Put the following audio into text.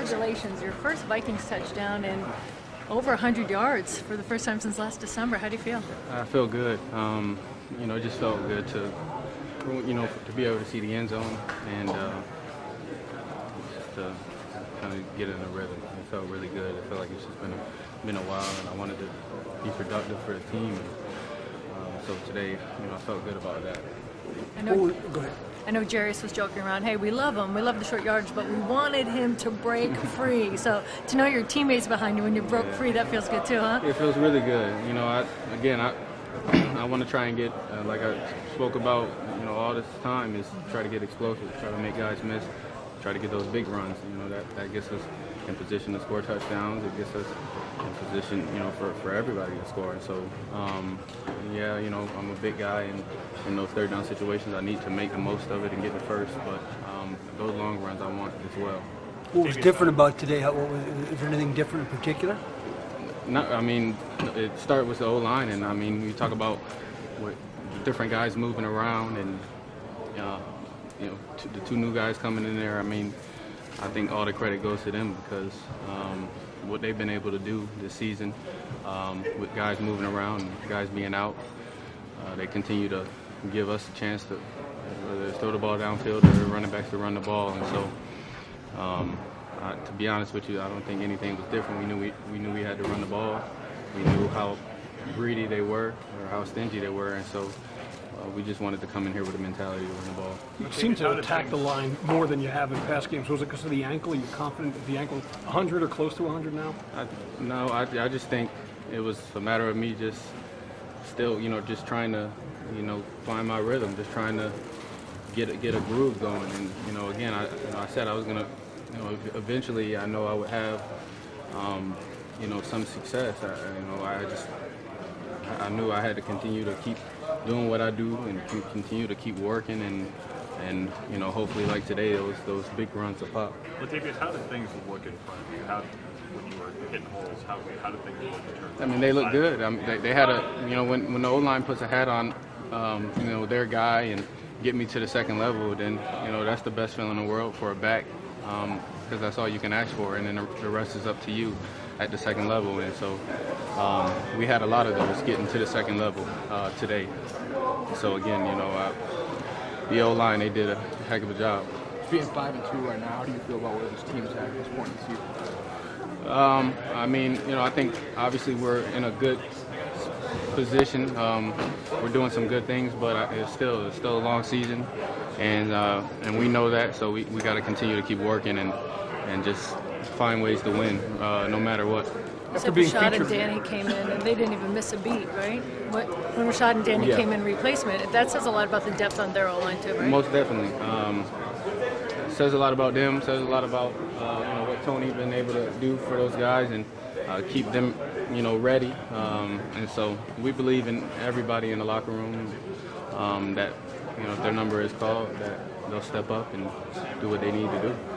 congratulations. Your first Vikings touchdown in over 100 yards for the first time since last December. How do you feel? I feel good. It just felt good to be able to see the end zone and just to kind of get in a rhythm. It felt really good. It felt like it's just been a while, and I wanted to be productive for the team. So today, I felt good about that. Go ahead. I know Jarius was joking around, hey, we love him, we love the short yards, but we wanted him to break free. So to know your teammates behind you when you broke free, that feels good too, huh? It feels really good. I want to try and get, like I spoke about, all this time, is try to get explosive, try to make guys miss, try to get those big runs. That gets us in position to score touchdowns. It gets us in position, for everybody to score. And so, I'm a big guy, and in those third down situations, I need to make the most of it and get the first. But those long runs I want as well. What was different about today? Is there anything different in particular? It started with the O-line, and you talk about what different guys moving around, and the two new guys coming in there. I think all the credit goes to them because what they've been able to do this season with guys moving around and guys being out, they continue to give us a chance to whether it's throw the ball downfield or running backs to run the ball. And so, to be honest with you, I don't think anything was different. We knew we had to run the ball. We knew how greedy they were or how stingy they were, and so we just wanted to come in here with a mentality to win the ball. You seem to attack the line more than you have in past games. Was it because of the ankle? Are you confident that the ankle 100 or close to 100 now? I just think it was a matter of me just still, just trying to, find my rhythm, just trying to get a groove going. And, again, I said I was going to, eventually I know I would have, some success. I knew I had to continue to keep doing what I do and continue to keep working and hopefully like today those big runs will pop. Latavius, how did things look in front of you? When you were hitting holes, how did things look in terms of they look good. They had when the O-line puts a hat on, their guy and get me to the second level, then that's the best feeling in the world for a back, because that's all you can ask for, and then the rest is up to you at the second level. And so we had a lot of those getting to the second level today. So again, the O-line, they did a heck of a job. Being 5-2 right now, how do you feel about where this team's at this point in the season? I think obviously we're in a good position. We're doing some good things, but it's still a long season, and we know that. So we got to continue to keep working and just find ways to win, no matter what. So Rashad and Danny came in, and they didn't even miss a beat, right? When Rashad and Danny came in replacement, that says a lot about the depth on their O-line too, right? Most definitely. Says a lot about them. Says a lot about what Tony's been able to do for those guys and keep them, ready. And so we believe in everybody in the locker room that if their number is called, that they'll step up and do what they need to do.